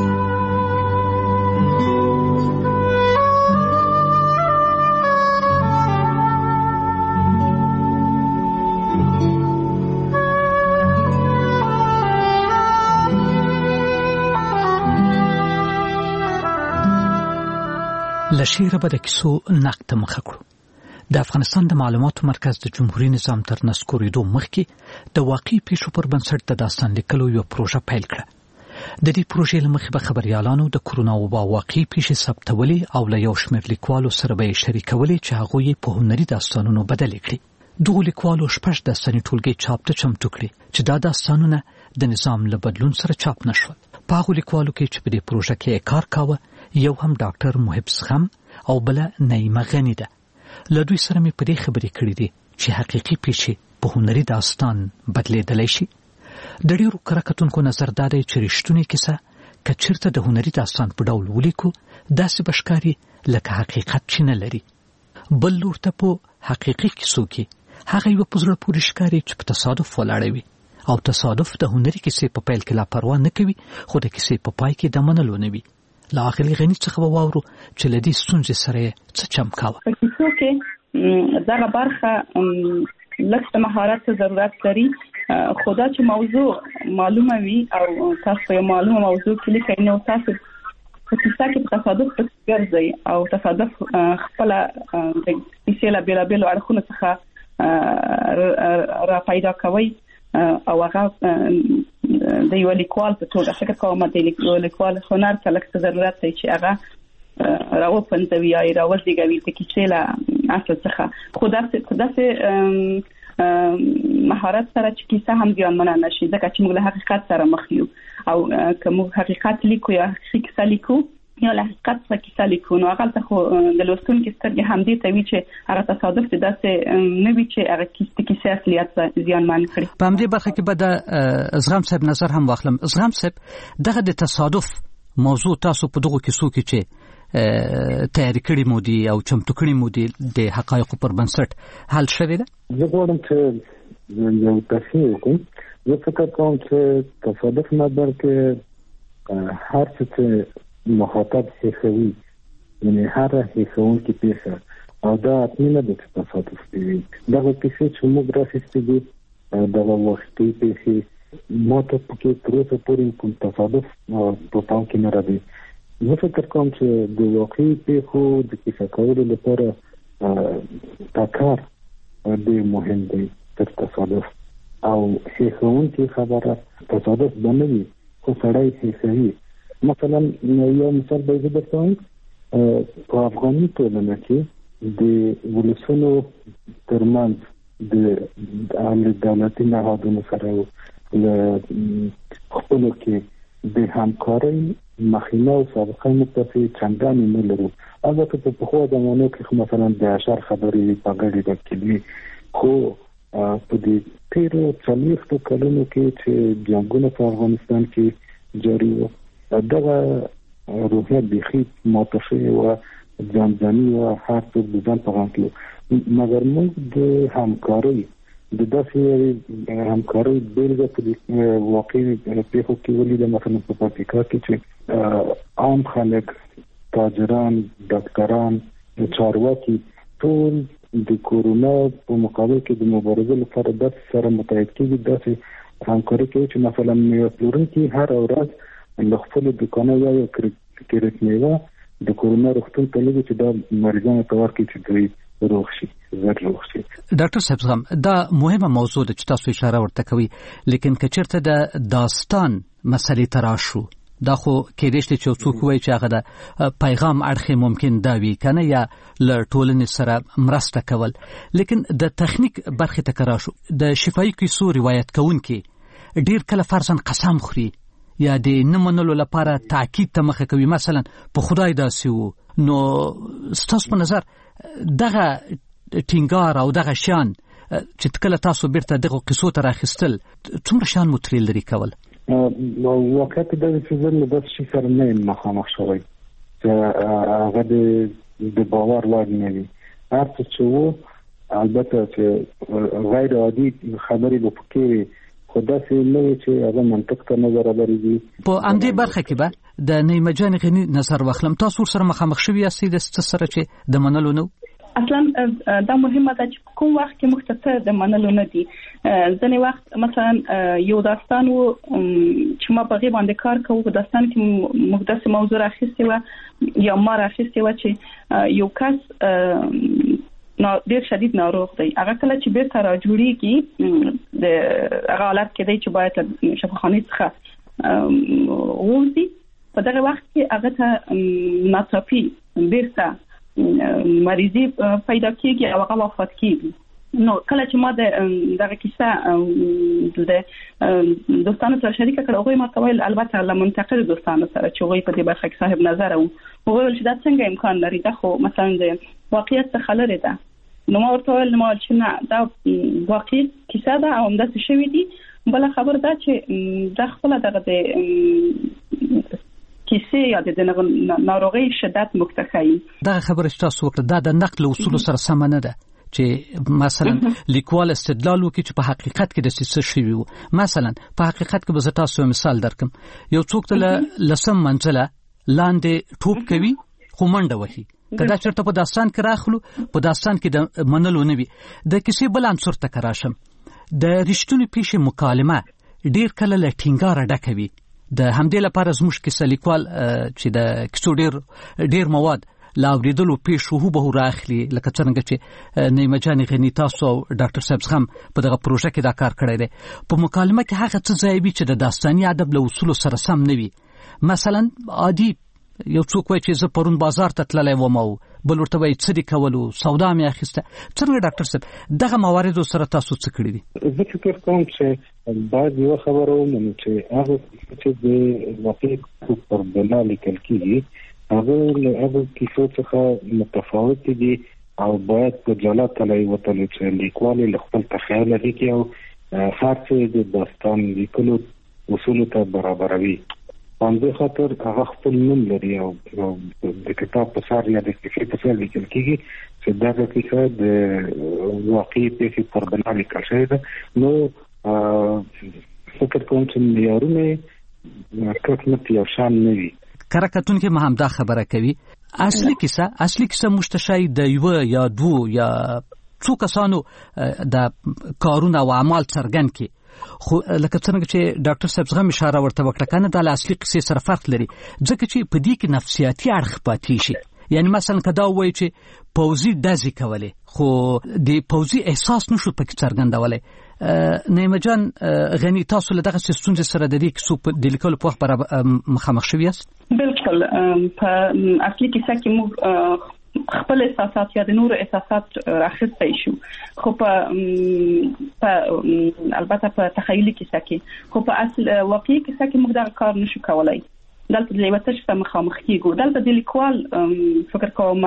له شعره به د کیسو نقد ته مخه کړو. د افغانستان د معلوماتو مرکز د جمهوریت نظام تر نسکورېدو مخکې د واقعي پیښو پر بنسټ د داستان لیکلو یو پروژه پیل کړه. د دې پروژې له مخې به خبریالانو د کرونا وبا واقعي پیښې ثبتولې او له یو شمېر لیکوالو سره به یې شریکولې چې هغوی یې په هنري داستانونو بدلې کړي. دغو لیکوالو شپږ داستاني ټولګې چاپ ته چمتو کړي چې دا داستانونه د نظام له بدلون سره چاپ نه شول. په هغو لیکوالو کې چې په دې پروژه کې کار کاوه یو هم ډاکټر محب زغم او بله نعیمه غني ده. له دوی سره مې په دې خبرې کړې دي چې حقیقي پیښې په هنري داستان بدلېدلی شي. د ډېرو کره کتونکو نظر دا دی چې رښتونې کیسه که چېرته د هنري داستان په ډول ولیکو داسې به ښکاري لکه حقیقت چې نه لري. بل لور ته په حقیقي کیسو کې هغه یوه په زړه پورې ښکاري چې په تصادف ولاړه وي او تصادف د هنري کیسې په پیل کې لا پروا نه کوي خو د کیسې په پای کې د منلو نه وي. له اغلې غني څخه به واورو چې له دې ستونزې سره یې څه چم کاوه. په کیسو کې دغه برخه لږ مهارت ضرورت لري خو دا چې موضوع معلومه وي او تاسو یو معلومه موضوع کې لیکئ نو تاسو په کیسه کې تصادف ګرځي او تصادف خپل د کیسې له بیلابیلو اړخونو څخه را پیدا کوي او هغه د یو لیکوال په توګه فکر کوم د لیکوال هنر ته لکه ضرورت دی چې هغه راوپنځوي یا راوزیږي د کیسې له اصل څخه خو داسې مهارت سره چې کیسه هم ځانمنه نشي ځکه چې موږ له حقیقت سره مخ یو او که موږ حقیقت لیکو یا کیسه لیکو یا له حقیقت سره کیسه لیکو نو هغه ته خو د لوستونکو سترګې هم دې ته وی چې هغه تصادف دې داسې نه وي چې هغه کیسه کیسه اصلیت ځانمن کړي. په همدې برخه کې به د ازغام صاحب نظر هم واخلم. ازغام صاحب دغه د تصادف موضوع تاسو په دغه کیسو کې چې تیاری کړی مو دي او چمتو کړی مو دي د حقایقو پر بنسټ حل شوی ده؟ زه غواړم چې یو تفصیل وکړم. زه فکر کوم چې تصادف نه بلکې هر څه چې مخاطب هیښوي یعنې هره هیښوونکې پېښه او دا حتمي نه ده چې تصادف دې وي. دغه کیسې چې موږ راخیستې دي دغه وختي پېښې ما ته پکې تر اوسه پورې کوم تصادف په پام کې نه راځي. زه فکر کوم چې د واقعي پیښو د کیسه کولو لپاره دا کار ډېر مهم دی تر تصادف او هیښوونکې خبره تصادف به نه وي خو سړی هیښوي. مثلا یو مثال به زه درته وایم په افغاني ټولنه کې د ولسونو ترمنځ د دولتي نهادونو سره له خپلو کې د همکارۍ مخینه او سابقه متفق چندانې نه لرو. البته په پخوا زمانو کې مثلا د اشر خبرې په ګډې د کلی خو په دې تیرو څلوېښتو کلونو کې چې جنګونه په افغانستان کې جاري وو دغه روحیه بیخي ماته شوې وه ځانځاني وه هر څوک د ځان په غم کې مګر موږ د همکارۍ د داسې همکارۍ بېلګه په دې واقعي پېښو کې ولیده. مثلا په افریقا کې چې عام خلک تاجران ډاکټران چارواکي ټول د کورونا په مقابل کې د مبارزې لپاره داسې سره متحد کېږي داسې همکاري کوي چې مثلا میوه پلورونکي هر ورځ له خپلو دوکانو یا یو کرېټ میوه د کورونا روغتون ته لېږي چې دا مریضانو ته ورکړي چې دوی روغ شي زر روغ شي. ډاکټر صاحب زغم دا مهمه موضوع ده چې تاسو اشاره ورته کوي لیکن که چېرته د داستان مسلې ته راشو دا خو کېدای شي چې څوک وایي چې هغه د پیغام اړخ ممکن دا وي کنه یا له ټولنې سره مرسته کول لیکن د تخنیک برخې ته راشو د شفاهي کیسو روایت کوونکي ډیر کله فرضاً قسم خوري یا د نه منلو لپاره تاکید ته مخه کوي مثلا په خدای داسې وو نو ستاسو په نظر دغه ټینګار او دغه شان چې کله تاسو بیرته دغه قصو ته راخستل څومره شان مو ترې لري کول؟ واقعیت دا چې زه له داسې شي سره نه یم مخامخ شوی چې هغه د باور وړ نه وي. هر څه چې وو البته چې غیر عادي خبرې به پکې وي خو داسې نه وي چې هغه منطق ته نه برابرېږي. په همدې برخه کې به د نیمه جان غني نظر واخلم. تاسو سره مخامخ شوي یاستئ د څه سره چې د منلو نه اصلا دا مهمه ده چې کوم وخت کې مختصر د منلو نه دي. ځینې وخت مثلا یو داستان و چې ما په غي باندې کار کوو په داستان کې مقدس موضوع راخستې و یا ما راخستې و چې یو کس نو ډیر شدید ناروغ دی هغه کله چې بیرته را جوړیږي د هغه حالت کې دی چې باید شفاخانه څخه ووځي په دغه وخت کې هغه ته ناڅاپي بیرته مریضي پیدا کیږي او هغه وفات کیږي. نو کله چې ما د دغه کیسه د دوستانو سره شریکه کړه هغه ما تویل البته له منتقل دوستانو سره چې هغه په دې برخه کې صاحب نظر او هغه ول چې دا څنګه امکان لري دا خو مثلا د واقعیت څخه لري ده. نو ما ورته ویل نو چې نه دا واقعي کیسه ده او همداسې شوي دي. بل خبر ده چې دا خپل دغه د کیسه یا د ناروغي شدت مکتخي دا خبره چې تاسو وکړه دا د نقل اصول سره سم نه ده چې مثلا لیکوال استدلال وکړي چې په حقیقت کې د څه شوی وو. مثلا په حقیقت کې به زه تاسو مثال درکم یو څوک ته لسم منزله لاندې ټوپ کوي خو منډه وهي کدا چرته په داستان کې راخلو په داستان کې د منلو نه وي د کیسې بل عنصر ته کراشم د رښتونی پیښې مکالمه ډیر کله له ټینګاره ډکه وي. د همدې لپاره زموږ کیسه لیکوال چې د کیسو ډیر ډیر مواد لا اوریدلو پیښو هوبه راخلي، لکه څنګه چې نیمه جان غنی تاسو او ډاکټر صاحب هم په دغه پروژه کې دا کار کړی دی. په مکالمه کې هغه څه ځای وي چې د داستاني ادب له اصولو سره سم نه وي. مثلا عادي یو څوک وایي چې زه پرون بازار ته تللی وم او بل ورته وایي څه دې کولو، سودا مې اخیسته. څنګه ډاکټر صاحب دغه مواردو سره تاسو څه کړي دي؟ زه فکر کوم چې باید یو خبره ومنو چې هغه چې د واقعي پر بنا لیکل کېږي هغه له هغه کیسو څخه متفاوت دي او باید په جلا تلای وتل چې لیکوال له خپل تخیل لري او هر څه د داستان لیکلو اصول ته برابروي. باندې خاطر هغه خپل نوم لري او د کتاب په سر یا د کیسې په سر لیکل کېږي چې دا کیسه د واقعي پیښې پر بنا لیکل شوې ده. نو فکر کوم چې معیارونه کټ یو شان نه وي. کره کتونکي ما هم دا خبره کوي اصلي کیسه اصلي کیسه مشتشای د یو یا دو یا څو کسانو د کارونه او اعمال څرګند کی، خو لکه څنګه چې ډاکټر صاحب زغم اشاره ورته وکړه کنه د اصلي کیسې سره فرق لري، ځکه چې په دې کې نفسیاتي اړخ پاتې شي. یعنی مثلا کدا وایي چې پوزي دازي کولې خو د پوزي احساس نشو پکې څرګندولې. نیمه جان غنی تاسو له دغه ستونزې سره د دې کیسو د لیکلو په وخت برابر مخامخ شوی یاست؟ بالکل په اصلي کیسه کې موږ خپل احساسات یا د نورو احساسات راخستای شو، خو په البته په تخیلي کیسه کې، خو په اصل واقعي کیسه کې موږ دا کار نشو کولای. دلته د لیوتش په مخامخ کېږو. دلته د لیکوال فکر کوم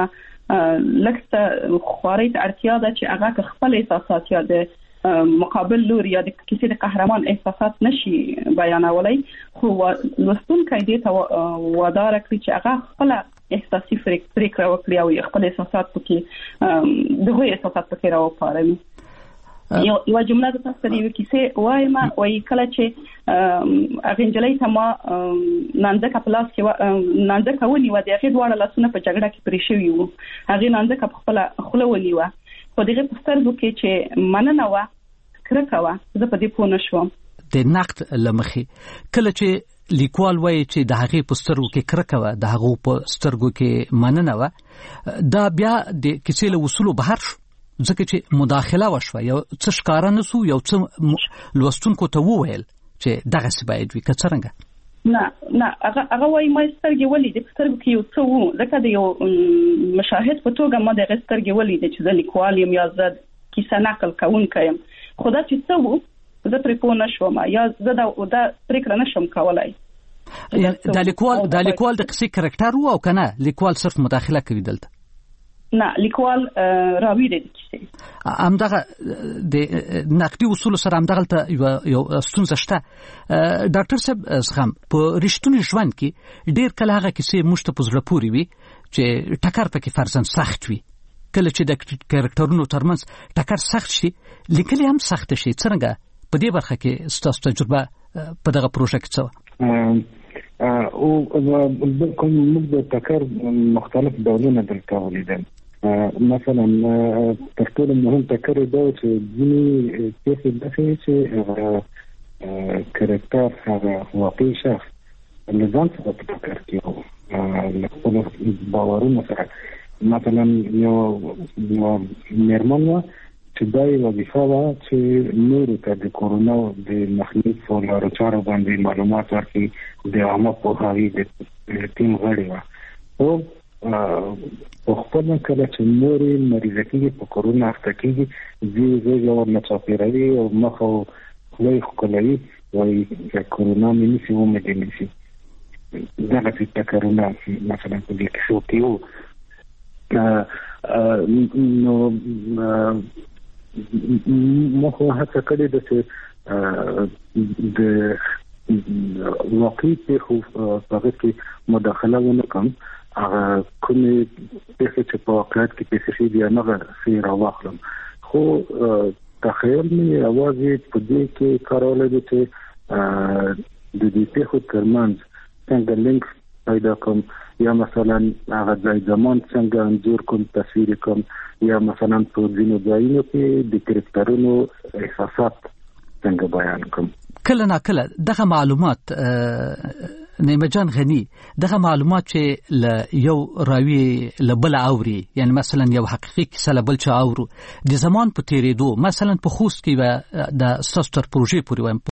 لکه خواري ته اړتیا ده چې هغه خپل احساسات یا د مقابل لور یا د کیسې د قهرمان احساسات نشي بیانولای، خو لوستونکي دې ته وادار کړي چې هغه خپل احساسي پریکړه وکړي او خپل احساسات پکې دغه احساسات پکې راوپاروي. یو یو جمله د تاسو دی کیسه وایم وای کله چې اغنجلې ته ما نانځه کپلاس کې نانځه کونی و د هغه دواړه لاسونه په جګړه کې پرې شوی وو، هغه نانځه کپ خپل خله ونی و په دغه پسترګو کې چې مننه و کرکه و زه په دې پوه نشوم. د نقد لمخي کله چې لیکوال وایي چې د هغه پسترګو کې کرکه و د هغه پسترګو کې مننه و، دا بیا د کیسې له اصولو بهر شو، ځکه چې مداخله وشوه، یو څه ښکارا نسو، یو څه لوستونکو ته وویل چې دغه څه باید وي. که څنګه نه نه هغه هغه وايي ما سترګې ولې د سترګو کې یو څه وو، ځکه د یو مشاهد په توګه ما د سترګې ولې چې د لیکوال یم یا زه کیسه نقل کوونکی یم، خو دا چې څه وو زه پرې پوه نشوم یا زه دا پرېکړه نشم کولای. دا لیکوال دا لیکوال د قصې کرکټر وو او کنه لیکوال صرف مداخله کوي دلته؟ نه لیکوال راوی دی کیسه همدغه د نقدي اصول سره همدغه یو ستونزه شته. ډاکټر صاحب زغم په رښتونی ژوند کې ډیر کله هغه کیسې موږ ته په زړه پورې وي چې ټکر پکې فرضاً سخت وي، کله چې د کریکټرونو ترمنځ ټکر سخت شي لیکل هم سخت شي. څنګه په دې برخه کې ستاسو تجربه په دغه پروژه کې څه او کوم موږ د ټکر مختلف ډولونه دلته ولیدل. مثلا تر ټولو مهم ټکر دا چې ځینې پیښې داسې چې کرکټر هغه واقعي شخص له ځان سره په ټکر کې وو له خپلو باورونو سره. مثلا یو میرمن وه چې دا یې وظیفه وه چې نورو ته د کورونا د مخنیوي په لارو چارو باندې معلومات ورکړي، د عامه پوهاوي د ټیم غړې وه. او په خپل کله چې نورې مریضه کېږي په کورونا اخته کېږي دوی زوی ورنه چاپېروي او مخ او خوله یې ښکلوي، وایي چې کورونا مې نیسي ومې دې نیسي. دغسې ټکرونه مثلا په دې کیسو کې وو. نو ما خو هڅه کړې ده چې د واقعي پیښو په هغه کې مداخله ونه کړم، هغه کومې پیښې چې په واقعیت کې پیښې شوي دي هغه څه راواخلم. خو تخیل مې یوازې په دې کې کارولی دی چې د دې پیښو ترمنځ څنګه لینک پیدا کړم یا مثلا هغه ځای زمان څنګه انځور کوم تصویر کوم یا مثلا په ځینو ځایونو کې د کرکټرونو احساسات څنګه بیان کوم. کله نا کله دغه معلومات نیمه جان غنی دغه معلومات چې ل یو راوی لبل اوري یعنی مثلا یو حقیقي کیسه لبل چا اورو د زمان په تیریدو مثلا په خوست کې د سستر پروژې پورې